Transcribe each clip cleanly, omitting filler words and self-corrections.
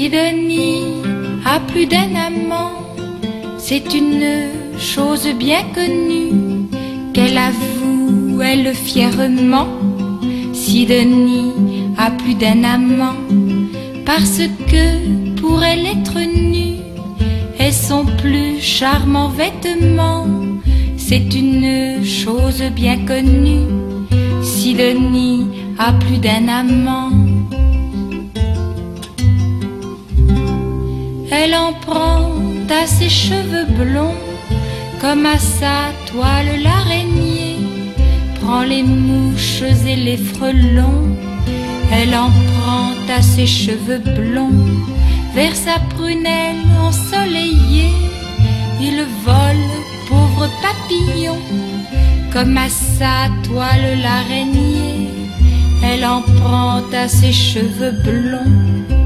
Sidonie a plus d'un amant, c'est une chose bien connue qu'elle avoue, elle fièrement. Sidonie a plus d'un amant parce que pour elle être nue est son plus charmant vêtement. C'est une chose bien connue, Sidonie a plus d'un amant. Elle en prend à ses cheveux blonds comme à sa toile l'araignée prend les mouches et les frelons. Elle en prend à ses cheveux blonds vers sa prunelle ensoleillée. Il vole, pauvre papillon, comme à sa toile l'araignée. Elle en prend à ses cheveux blonds.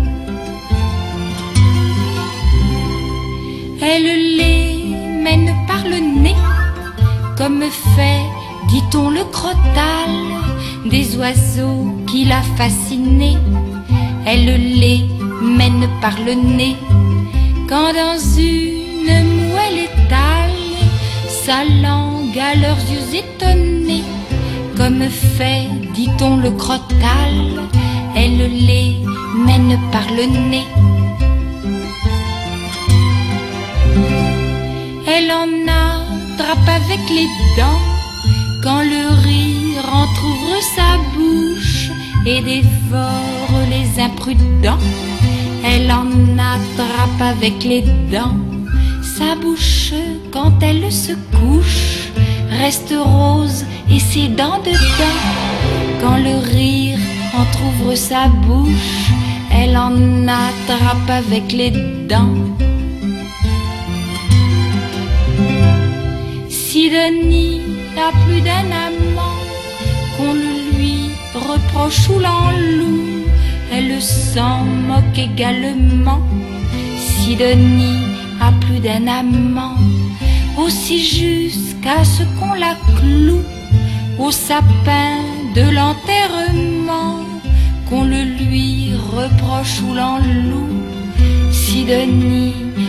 Elle les mène par le nez, comme fait, dit-on, le crottal des oiseaux qui l'a fasciné. Elle les mène par le nez, quand dans une moelle étale sa langue à leurs yeux étonnés, comme fait, dit-on, le crottal. Elle les mène par le nez. Elle en attrape avec les dents quand le rire entr'ouvre sa bouche et dévore les imprudents. Elle en attrape avec les dents. Sa bouche, quand elle se couche, reste rose et ses dents dedans. Quand le rire entr'ouvre sa bouche, elle en attrape avec les dents. Sidonie n'a plus d'un amant, qu'on le lui reproche ou l'enloue, elle s'en moque également. Sidonie a plus d'un amant, aussi jusqu'à ce qu'on la cloue au sapin de l'enterrement, qu'on le lui reproche ou l'enloue. Sidonie